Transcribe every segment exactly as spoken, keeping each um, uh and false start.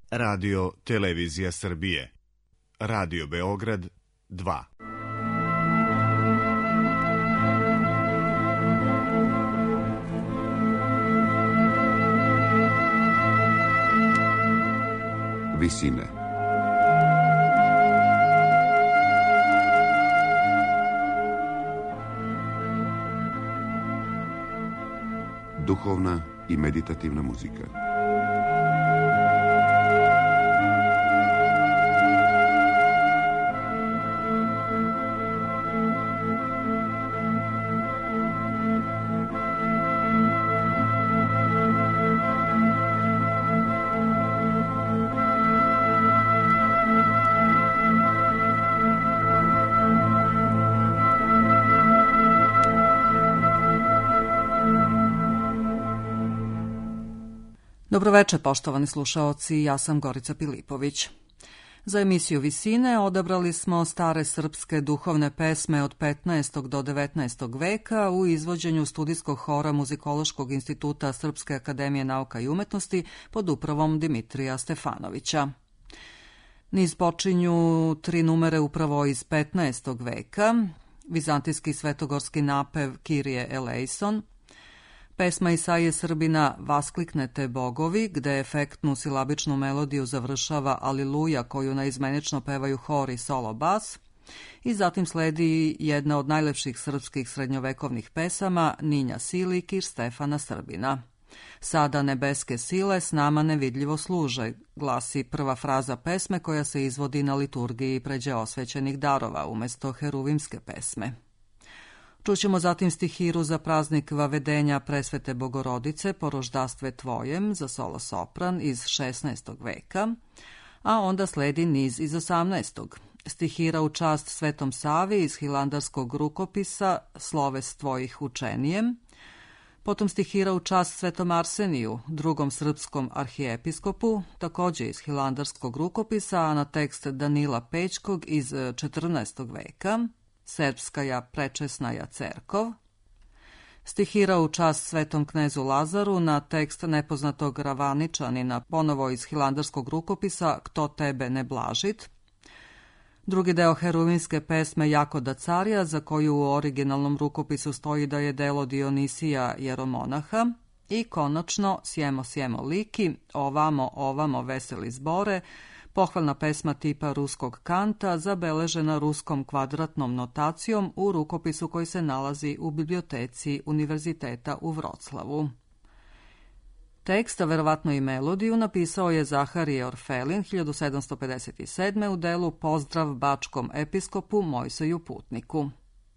Radio Televizija Srbije. Radio Beograd dva. Visine. Duhovna i meditativna muzika. Dobroveče, poštovani slušaoci, ja sam Gorica Pilipović. Za emisiju Visine odabrali smo stare srpske duhovne pesme od petnaestog do devetnaestog veka u izvođenju studijskog hora Muzikološkog instituta Srpske akademije nauka i umetnosti pod upravom Dimitrija Stefanovića. Niz počinju tri numere upravo iz petnaestog veka, vizantijski svetogorski napev Kyrie eleison, pesma Isaije Srbina Vaskliknete bogovi, gde efektnu silabičnu melodiju završava Aliluja koju naizmenično pevaju hor i solo bas, i zatim sledi jedna od najlepših srpskih srednjovekovnih pesama Ninja Sili Kir Stefana Srbina. Sada nebeske sile s nama nevidljivo služe, glasi prva fraza pesme koja se izvodi na liturgiji pređe osvećenih darova umesto heruvimske pesme. Čućemo zatim stihiru za praznik Vavedenja Presvete Bogorodice po roždastve tvojem za solo sopran iz šesnaestog veka, a onda sledi niz iz osamnaestog. Stihira u čast Svetom Savi iz hilandarskog rukopisa Sloves tvojih učenijem, potom stihira u čast Svetom Arseniju, drugom srpskom arhijepiskopu, takođe iz hilandarskog rukopisa, a na tekst Danila Pećkog iz četrnaestog veka, Srpskaja prečesnaja cerkov, stihira u čast Svetom knezu Lazaru na tekst nepoznatog Ravaničanina, ponovo iz hilandarskog rukopisa Kto tebe ne blažit, drugi deo heruvimske pesme Jakoda carija, za koju u originalnom rukopisu stoji da je delo Dionisija jeromonaha, i konačno Sjemo sjemo liki, ovamo ovamo veseli zbore, pohvalna pesma tipa ruskog kanta, zabeležena ruskom kvadratnom notacijom u rukopisu koji se nalazi u biblioteci Univerziteta u Vroclavu. Tekst, a verovatno i melodiju, napisao je Zaharije Orfelin hiljadu sedamsto pedeset sedme. u delu Pozdrav bačkom episkopu Mojseju Putniku.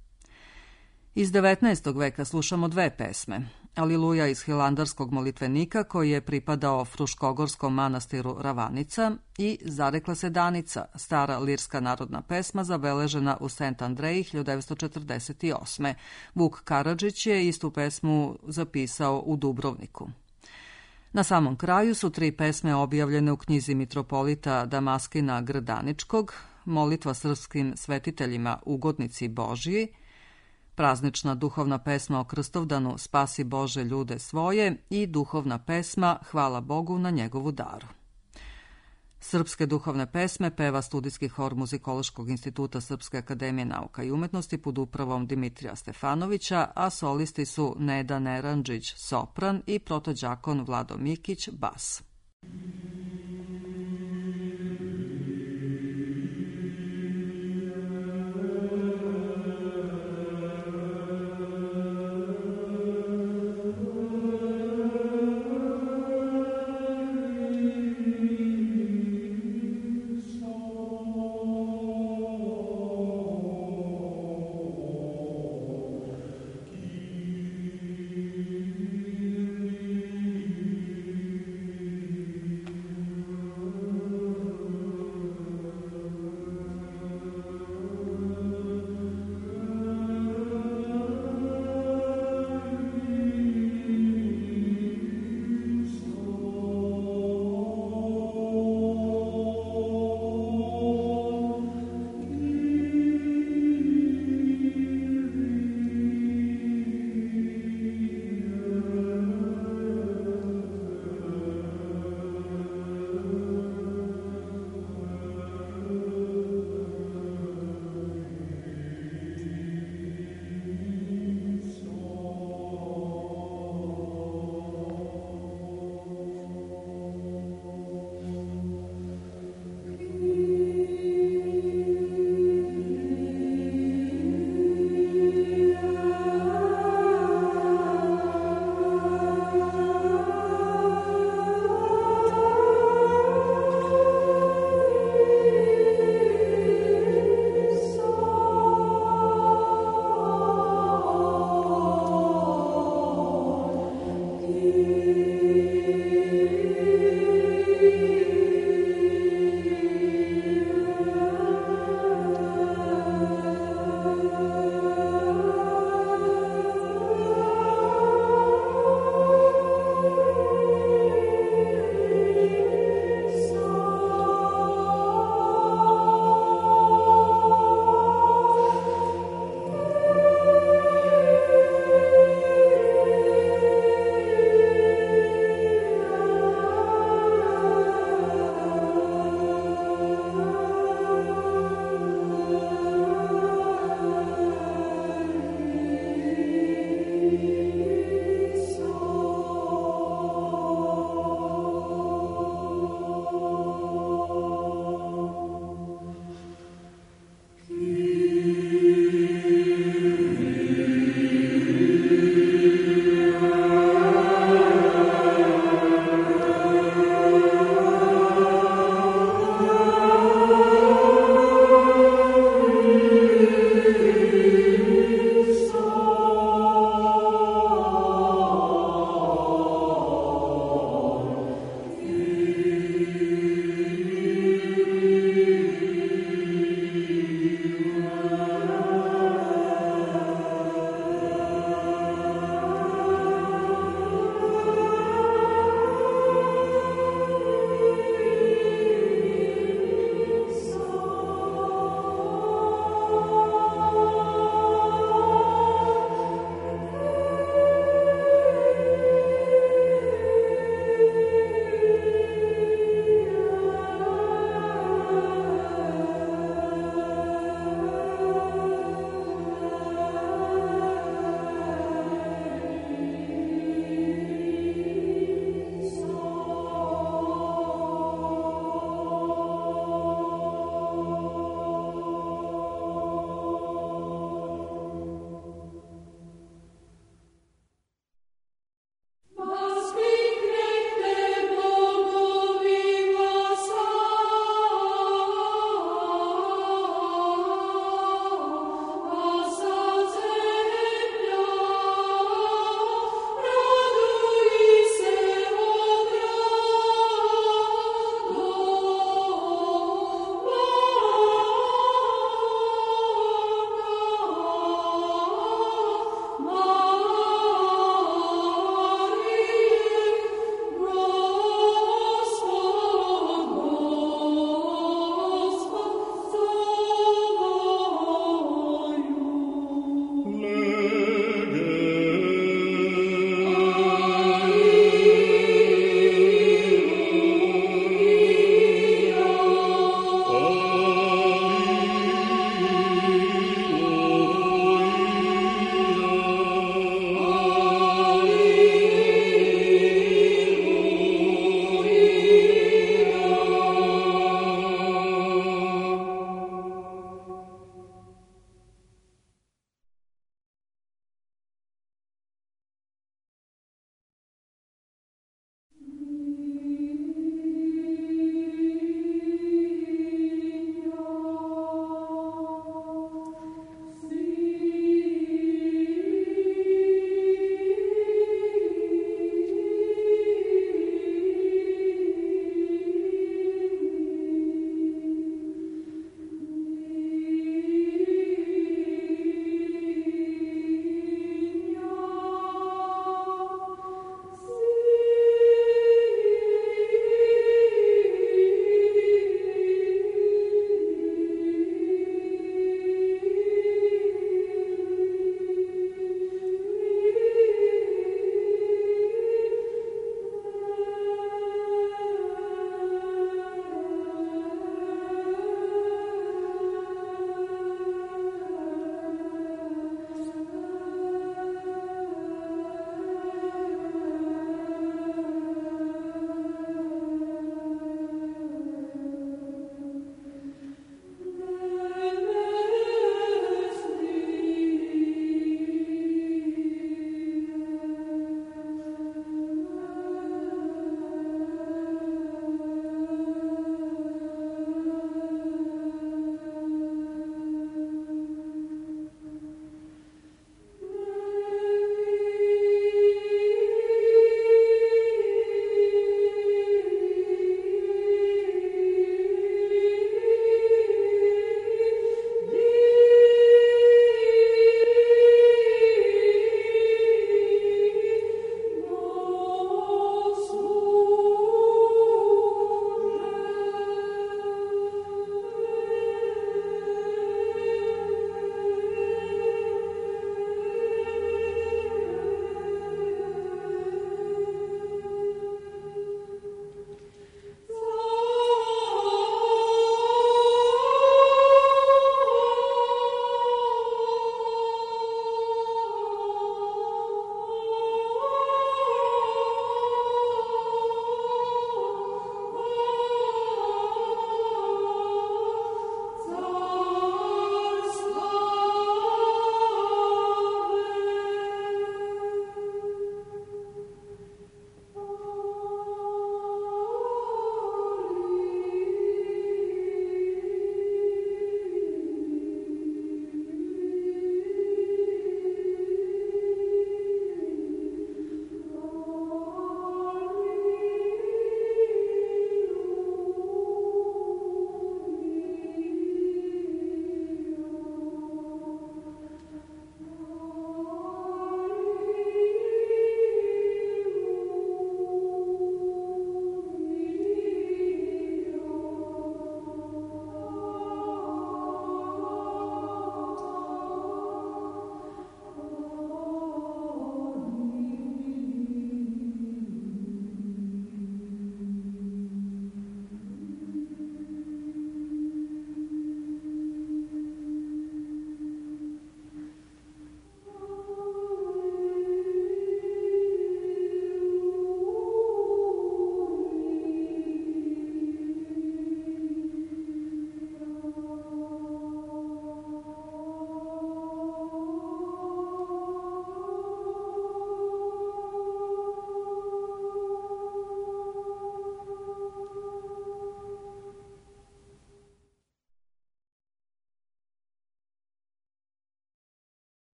Iz devetnaestog veka slušamo dve pesme. Aliluja iz hilandarskog molitvenika koji je pripadao Fruškogorskom manastiru Ravanica i Zarekla se Danica, stara lirska narodna pesma zabeležena u Sent Andreji hiljadu devetsto četrdeset osme. Vuk Karadžić je istu pesmu zapisao u Dubrovniku. Na samom kraju su tri pesme objavljene u knjizi mitropolita Damaskina Grdaničkog, molitva srpskim svetiteljima Ugodnici Božiji, praznična duhovna pesma o Krstovdanu Spasi Bože ljude svoje i duhovna pesma Hvala Bogu na njegovu daru. Srpske duhovne pesme peva studijski hor Muzikološkog instituta Srpske akademije nauka i umetnosti pod upravom Dimitrija Stefanovića, a solisti su Neda Neranđić sopran i protođakon Vlado Mikić bas.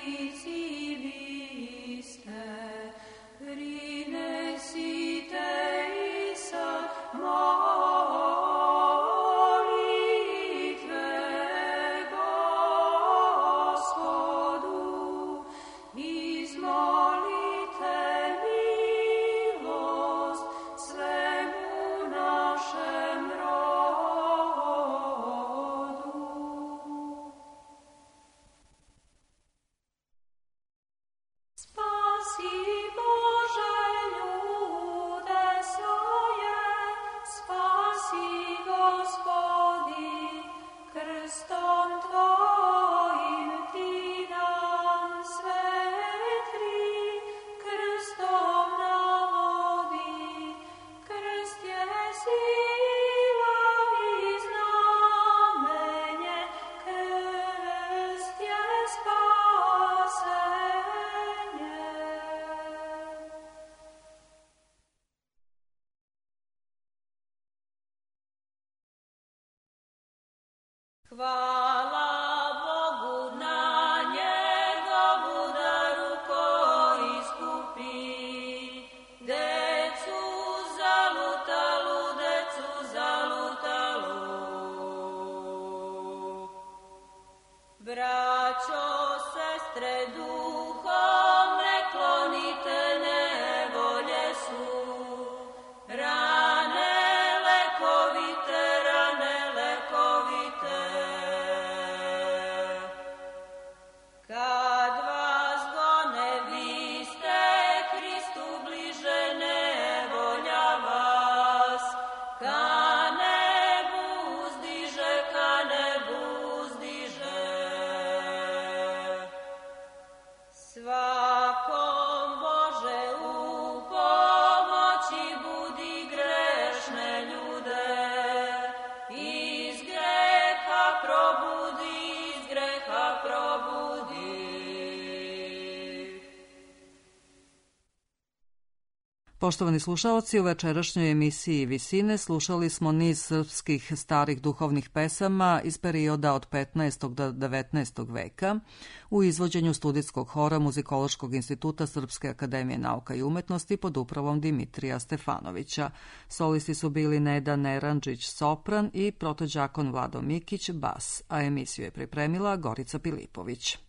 Hvala Bogu na njegovu daru koji iskupi decu zalutalu, decu zalutalu. Braćo, sestre, duhom ne klonite, nevolje su rane lekovite, rane lekovite. Kad vas gone, vi ste Hristu bliže, nevolja vas ka nebu uzdiže, ka nebu uzdiže. Svakom Bože u pomoći budi grešne ljude, iz greha probudi, iz greha probudi. Poštovani slušaoci, u večerašnjoj emisiji Visine slušali smo niz srpskih starih duhovnih pesama iz perioda od petnaestog do devetnaestog veka u izvođenju studijskog hora Muzikološkog instituta Srpske akademije nauka i umetnosti pod upravom Dimitrija Stefanovića. Solisti su bili Neda Neranđić sopran i protođakon Vlado Mikić bas, a emisiju je pripremila Gorica Pilipović.